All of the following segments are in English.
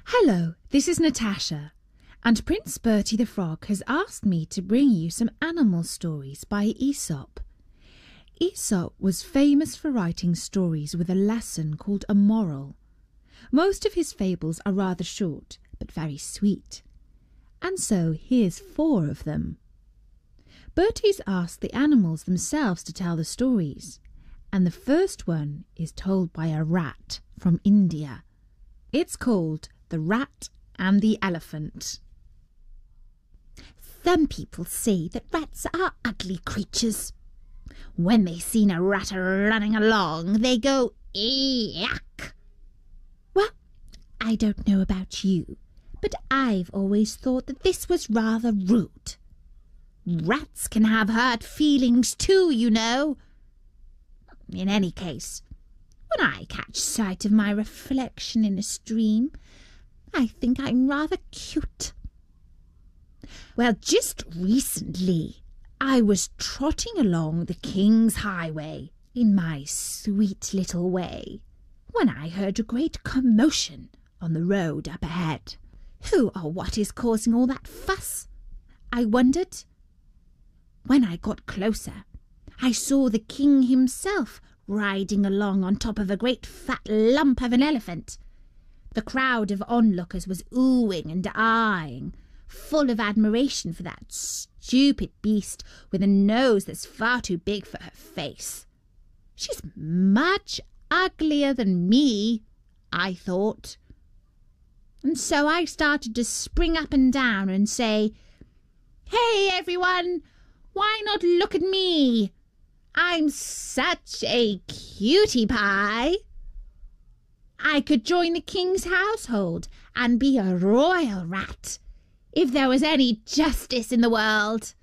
Hello, this is Natasha, and Prince Bertie the Frog has asked me to bring you some animal stories by Aesop. Aesop was famous for writing stories with a lesson called a moral. Most of his fables are rather short, but very sweet. And so here's 4 of them. Bertie's asked the animals themselves to tell the stories, and the first one is told by a rat from India. It's called The Rat and the Elephant. Some people say that rats are ugly creatures. When they see a rat running along, they go, "Yuck!" Well, I don't know about you, but I've always thought that this was rather rude. Rats can have hurt feelings too, you know. In any case, when I catch sight of my reflection in a stream, I think I'm rather cute. Well, just recently, I was trotting along the King's Highway in my sweet little way when I heard a great commotion on the road up ahead. Who or what is causing all that fuss? I wondered. When I got closer, I saw the king himself riding along on top of a great fat lump of an elephant. The crowd of onlookers was oohing and aahing, full of admiration for that stupid beast with a nose that's far too big for her face. She's much uglier than me, I thought. And so I started to spring up and down and say, "Hey, everyone, why not look at me? I'm such a cutie pie. I could join the king's household and be a royal rat, if there was any justice in the world."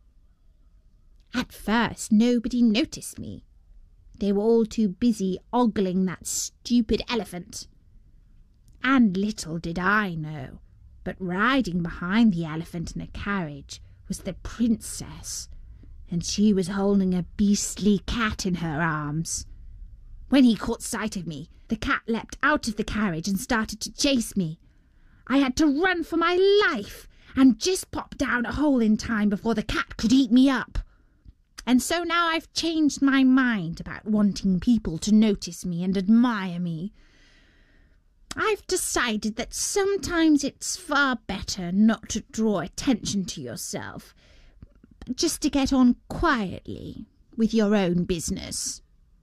At first, nobody noticed me. They were all too busy ogling that stupid elephant. And little did I know, but riding behind the elephant in a carriage was the princess, and she was holding a beastly cat in her arms. When he caught sight of me, the cat leapt out of the carriage and started to chase me. I had to run for my life and just pop down a hole in time before the cat could eat me up. And so now I've changed my mind about wanting people to notice me and admire me. I've decided that sometimes it's far better not to draw attention to yourself, but just to get on quietly with your own business.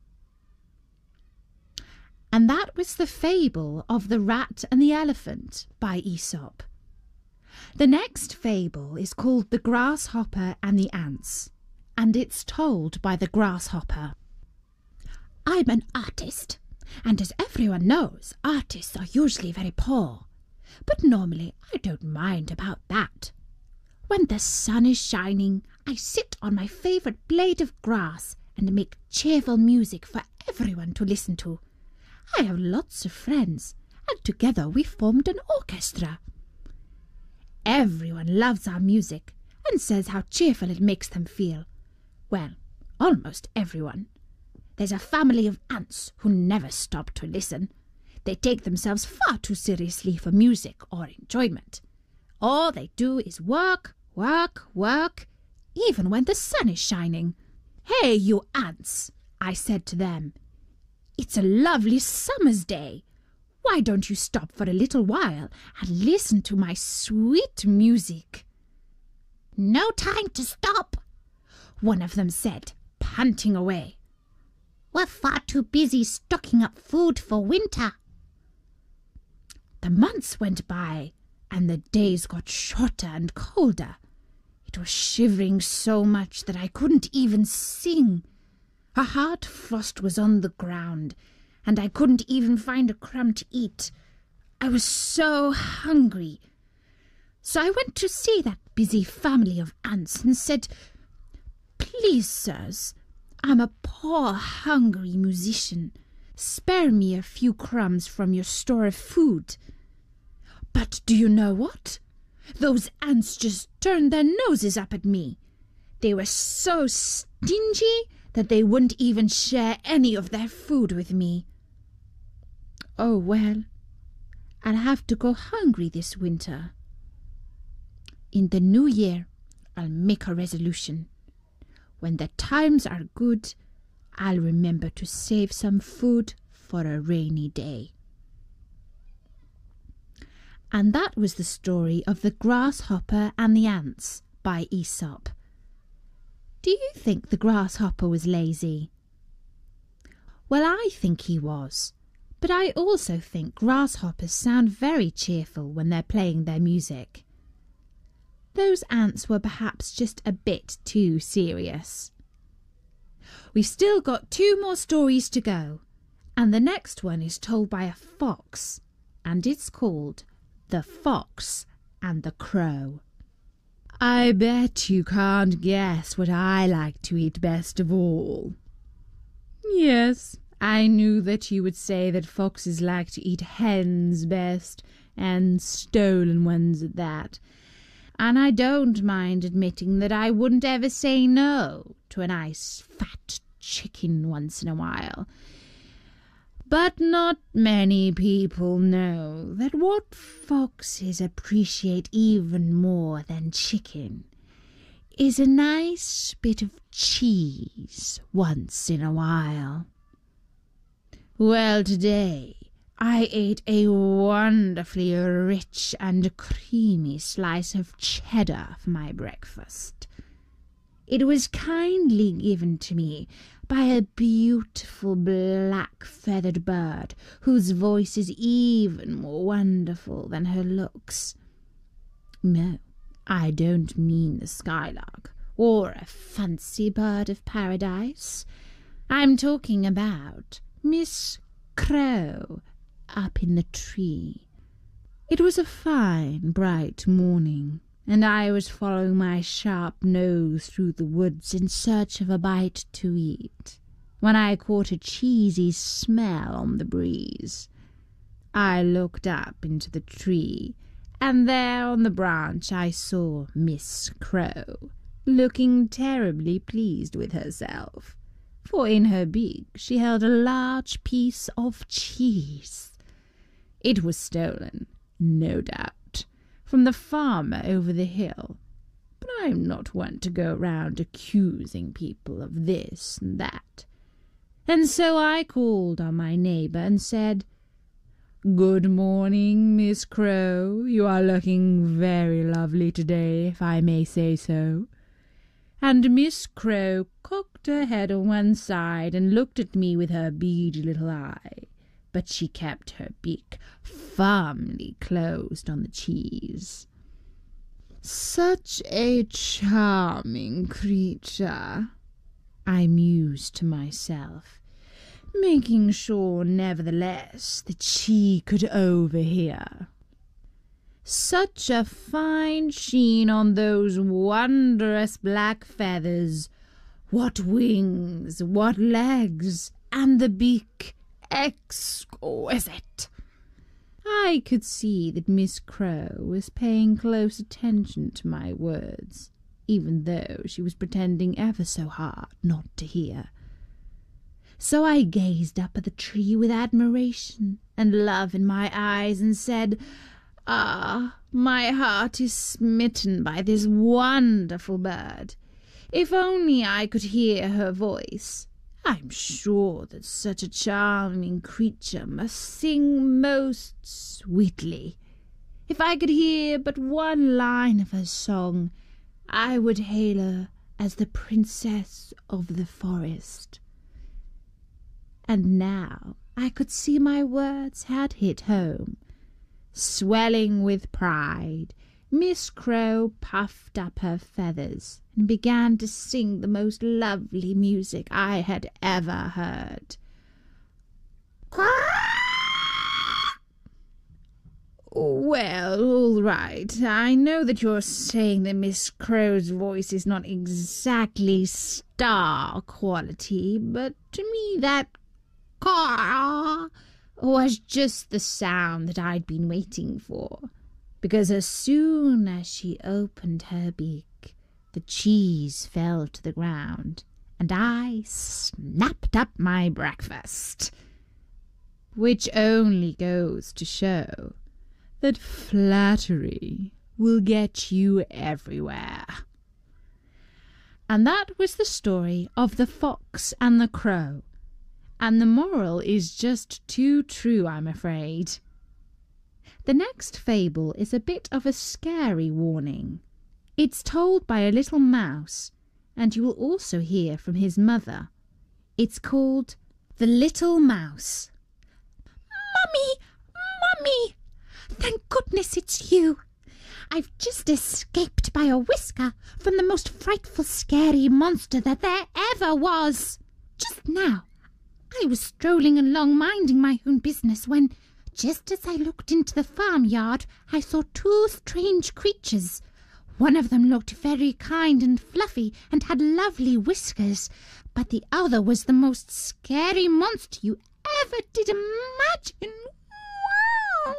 And that was the fable of The Rat and the Elephant by Aesop. The next fable is called The Grasshopper and the Ants, and it's told by the grasshopper. I'm an artist, and as everyone knows, artists are usually very poor. But normally I don't mind about that. When the sun is shining, I sit on my favourite blade of grass and make cheerful music for everyone to listen to. I have lots of friends, and together we formed an orchestra. Everyone loves our music and says how cheerful it makes them feel. Well, almost everyone. There's a family of ants who never stop to listen. They take themselves far too seriously for music or enjoyment. All they do is work, work, work, even when the sun is shining. "Hey, you ants," I said to them. "It's a lovely summer's day. Why don't you stop for a little while and listen to my sweet music?" "No time to stop," one of them said, panting away. "We're far too busy stocking up food for winter." The months went by, and the days got shorter and colder. It was shivering so much that I couldn't even sing. A hard frost was on the ground, and I couldn't even find a crumb to eat. I was so hungry. So I went to see that busy family of ants and said, "Please, sirs, I'm a poor, hungry musician. Spare me a few crumbs from your store of food." But do you know what? Those ants just turned their noses up at me. They were so stingy that they wouldn't even share any of their food with me. Oh, well, I'll have to go hungry this winter. In the new year, I'll make a resolution. When the times are good, I'll remember to save some food for a rainy day." And that was the story of the grasshopper and the ants by Aesop. Do you think the grasshopper was lazy? Well, I think he was, but I also think grasshoppers sound very cheerful when they're playing their music. Those ants were perhaps just a bit too serious. We've still got 2 more stories to go, and the next one is told by a fox, and it's called The Fox and the Crow. I bet you can't guess what I like to eat best of all. Yes, I knew that you would say that foxes like to eat hens best, and stolen ones at that. And I don't mind admitting that I wouldn't ever say no to a nice fat chicken once in a while. But not many people know that what foxes appreciate even more than chicken is a nice bit of cheese once in a while. Well, today I ate a wonderfully rich and creamy slice of cheddar for my breakfast. It was kindly given to me by a beautiful black-feathered bird whose voice is even more wonderful than her looks. No, I don't mean the skylark or a fancy bird of paradise. I'm talking about Miss Crow up in the tree. It was a fine, bright morning, and I was following my sharp nose through the woods in search of a bite to eat, when I caught a cheesy smell on the breeze. I looked up into the tree, and there on the branch I saw Miss Crow, looking terribly pleased with herself, for in her beak she held a large piece of cheese. It was stolen, no doubt, from the farmer over the hill, but I'm not one to go round accusing people of this and that. And so I called on my neighbour and said, "Good morning, Miss Crow. You are looking very lovely today, if I may say so." And Miss Crow cocked her head on one side and looked at me with her beady little eye, but she kept her beak firmly closed on the cheese. "Such a charming creature," I mused to myself, making sure nevertheless that she could overhear. Such a fine sheen on those wondrous black feathers. What wings, what legs, and the beak, exquisite. I could see that Miss Crow was paying close attention to my words, even though she was pretending ever so hard not to hear. So I gazed up at the tree with admiration and love in my eyes and said, "Ah, my heart is smitten by this wonderful bird. If only I could hear her voice. I'm sure that such a charming creature must sing most sweetly. If I could hear but one line of her song, I would hail her as the princess of the forest." And now I could see my words had hit home. Swelling with pride, Miss Crow puffed up her feathers and began to sing the most lovely music I had ever heard. "Well, all right. I know that you're saying that Miss Crow's voice is not exactly star quality, but to me that caw was just the sound that I'd been waiting for, because as soon as she opened her beak, the cheese fell to the ground, and I snapped up my breakfast. Which only goes to show that flattery will get you everywhere. And that was the story of the fox and the crow. And the moral is just too true, I'm afraid. The next fable is a bit of a scary warning. It's told by a little mouse, and you will also hear from his mother. It's called The Little Mouse. Mummy! Mummy! Thank goodness it's you. I've just escaped by a whisker from the most frightful, scary monster that there ever was. Just now, I was strolling along minding my own business when, just as I looked into the farmyard, I saw two strange creatures. One of them looked very kind and fluffy and had lovely whiskers, but the other was the most scary monster you ever did imagine. Wow!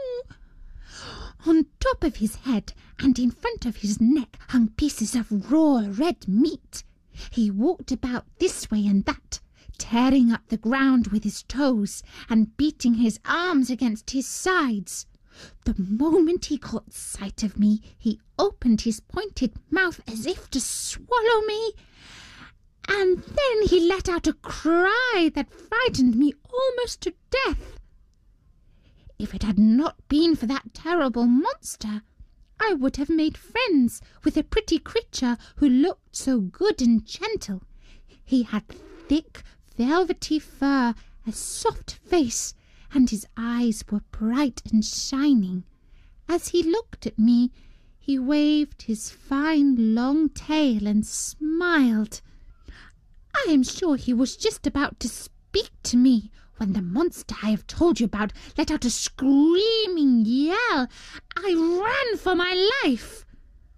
On top of his head and in front of his neck hung pieces of raw red meat. He walked about this way and that, tearing up the ground with his toes and beating his arms against his sides. The moment he caught sight of me, he opened his pointed mouth as if to swallow me, and then he let out a cry that frightened me almost to death. If it had not been for that terrible monster, I would have made friends with a pretty creature who looked so good and gentle. He had thick, velvety fur, a soft face, and his eyes were bright and shining. As he looked at me, he waved his fine long tail and smiled. I am sure he was just about to speak to me when the monster I have told you about let out a screaming yell. I ran for my life.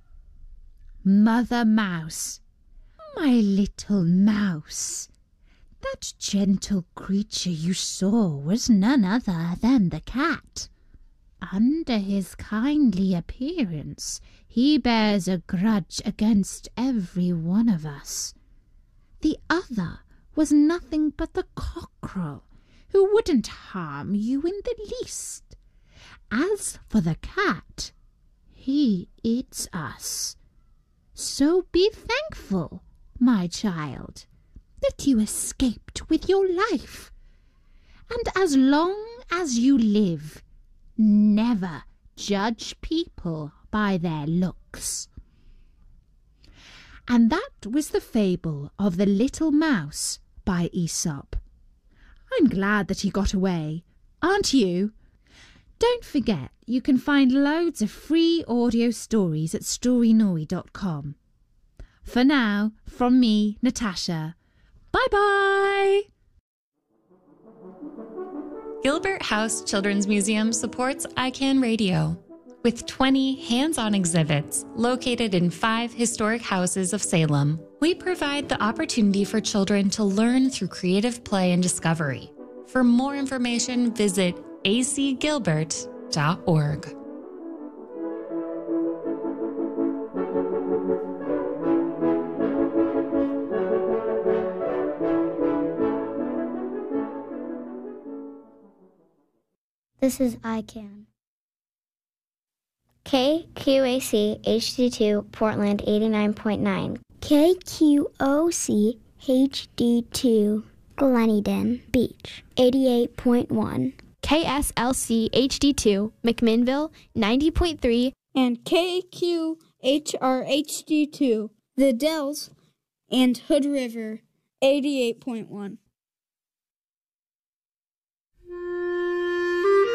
Mother Mouse, my little mouse, that gentle creature you saw was none other than the cat. Under his kindly appearance, he bears a grudge against every one of us. The other was nothing but the cockerel, who wouldn't harm you in the least. As for the cat, he eats us. So be thankful, my child, that you escaped with your life. And as long as you live, never judge people by their looks. And that was the fable of the Little Mouse by Aesop. I'm glad that he got away, aren't you? Don't forget, you can find loads of free audio stories at storynori.com. For now, from me, Natasha, bye-bye! Gilbert House Children's Museum supports ICANN Radio with 20 hands-on exhibits located in 5 historic houses of Salem. We provide the opportunity for children to learn through creative play and discovery. For more information, visit acgilbert.org. This is ICANN. KQAC HD2 Portland 89.9. KQOC HD2 Gleneden Beach 88.1. KSLC HD2 McMinnville 90.3. And KQHR HD2 The Dells and Hood River 88.1.